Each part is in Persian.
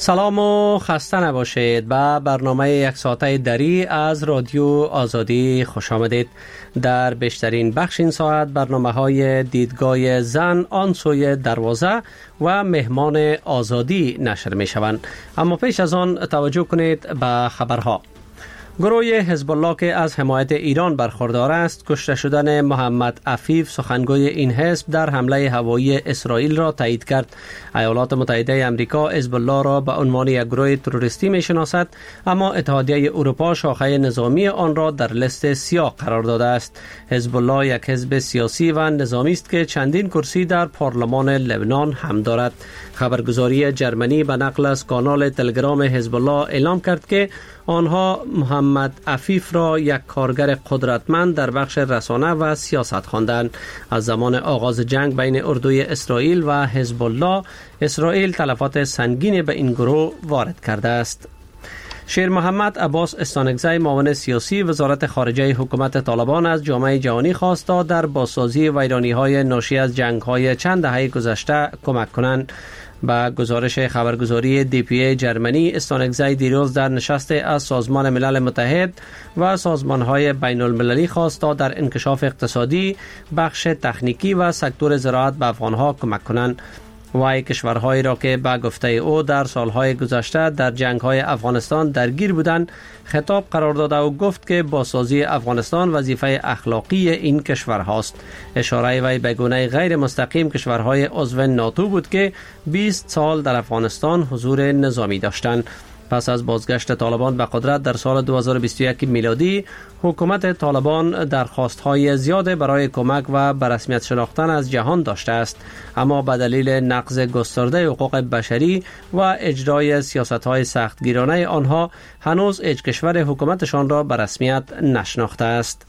سلام و خسته نباشید. به برنامه یک ساعته دری از رادیو آزادی خوش آمدید. در بیشترین بخش این ساعت برنامه های دیدگاه زن آن سوی دروازه و مهمان آزادی نشر می شوند. اما پیش از آن توجه کنید به خبرها. گروه حزب الله که از حمایت ایران برخوردار است، کشته شدن محمد عفیف سخنگوی این حزب در حمله هوایی اسرائیل را تایید کرد. ایالات متحده آمریکا حزب الله را به عنوان یک گروه تروریستی می‌شناسد، اما اتحادیه اروپا شاخه نظامی آن را در لیست سیاه قرار داده است. حزب الله یک حزب سیاسی و نظامی است که چندین کرسی در پارلمان لبنان هم دارد. خبرگزاری جرمنی به نقل از کانال تلگرام حزب الله اعلام کرد که آنها محمد عفیف را یک کارگر قدرتمند در بخش رسانه و سیاست خواندند. از زمان آغاز جنگ بین اردوی اسرائیل و حزب الله، اسرائیل تلفات سنگین به این گروه وارد کرده است. شیر محمد عباس استانکزی، معاون سیاسی وزارت خارجه حکومت طالبان، از جامعه جهانی خواست تا در بازسازی ویرانی‌های ناشی از جنگ‌های چند دهه گذشته کمک کنند. با گزارش خبرگزاری DPA جرمنی، استانکزی دیروز در نشست از سازمان ملل متحد و سازمان‌های بین المللی خواست تا در انکشاف اقتصادی، بخش تکنیکی و سکتور زراعت به افغان‌ها کمک کنند. وی کشورهایی را که به گفته او در سالهای گذشته در جنگ‌های افغانستان درگیر بودند خطاب قرار داده و گفت که بازسازی افغانستان وظیفه اخلاقی این کشورهاست. اشاره وی به گونه غیر مستقیم کشورهای عضو ناتو بود که 20 سال در افغانستان حضور نظامی داشتند. پس از بازگشت طالبان به قدرت در سال 2021 میلادی، حکومت طالبان درخواست‌های زیاد برای کمک و به رسمیت شناختن از جهان داشته است، اما به دلیل نقض گسترده حقوق بشری و اجرای سیاست‌های سختگیرانه آنها هنوز هیچ کشور حکومتشان را به رسمیت نشناخته است.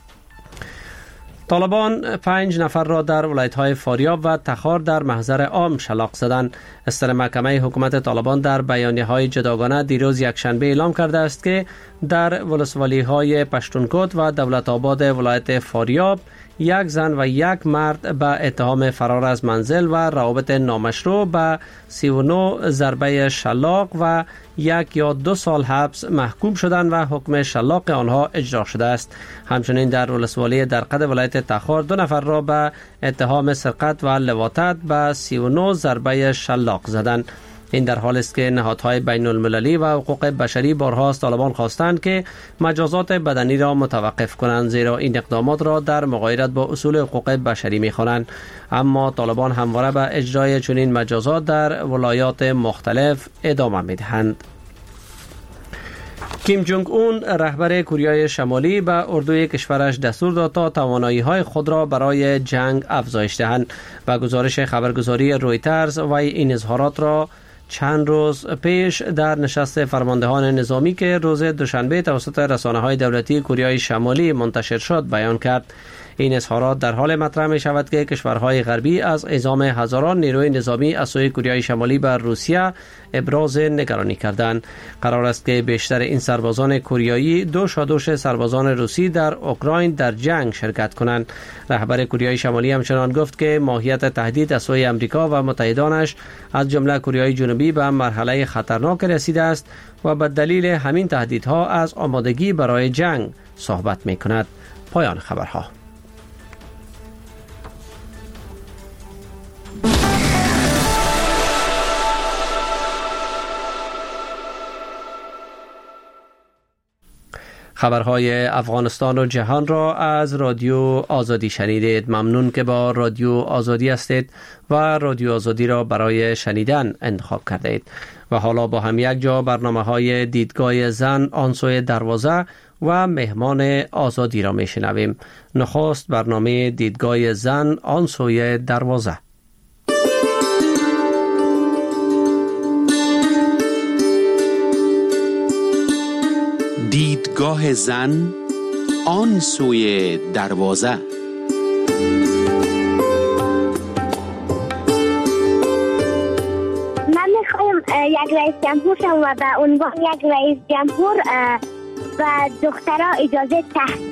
طالبان 5 نفر را در ولایت‌های فاریاب و تخار در محضر عام شلاق زدند. استر محکمه حکومت طالبان در بیانیه‌های جداگانه دیروز یکشنبه اعلام کرده است که در ولسوالی‌های پشتونکوت و دولت آباد ولایت فاریاب یک زن و یک مرد به اتهام فرار از منزل و روابط نامشروع به 39 ضربه شلاق و 1 یا 2 سال حبس محکوم شدند و حکم شلاق آنها اجرا شده است. همچنین در ولسوالی درقد ولایت تخار 2 نفر را به اتهام سرقت و لواطت به 39 ضربه شلاق زدند. این در حالی است که نهادهای بین المللی و حقوق بشری بارها از طالبان خواستند که مجازات بدنی را متوقف کنند، زیرا این اقدامات را در مغایرت با اصول حقوق بشری می‌خوانند. اما طالبان همواره به اجرای چنین مجازات در ولایات مختلف ادامه می‌دهند. کیم جونگ اون، رهبر کره شمالی، به اردوی کشورش دستور داد تا توانایی‌های خود را برای جنگ افزایش دهند. با گزارش خبرگزاری رویترز و این اظهارات را چند روز پیش در نشست فرماندهان نظامی که روز دوشنبه توسط رسانه‌های دولتی کره شمالی منتشر شد بیان کرد. این اظهارات در حال مطرح می شود که کشورهای غربی از اعزام هزاران نیروی نظامی از سوی کره شمالی بر روسیه ابراز نگرانی کردند. قرار است که بیشتر این سربازان کوریایی دوش سربازان روسی در اوکراین در جنگ شرکت کنند. رهبر کره شمالی همچنان گفت که ماهیت تهدید از سوی آمریکا و متحدانش از جمله کره جنوبی به مرحله خطرناک رسیده است و به دلیل همین تهدیدها از آمادگی برای جنگ صحبت می کند. پایان خبرها. خبرهای افغانستان و جهان را از رادیو آزادی شنیدید. ممنون که با رادیو آزادی هستید و رادیو آزادی را برای شنیدن انتخاب کردید. و حالا با هم یک جا برنامه‌های دیدگاه زن آن سوی دروازه و مهمان آزادی را میشنویم. نخست برنامه دیدگاه زن آن سوی دروازه. دیدگاه زن آن سوی دروازه. من میخوایم یک رئیس جمهور شم و به عنوان یک رئیس جمهور و دخترها اجازه تحصیل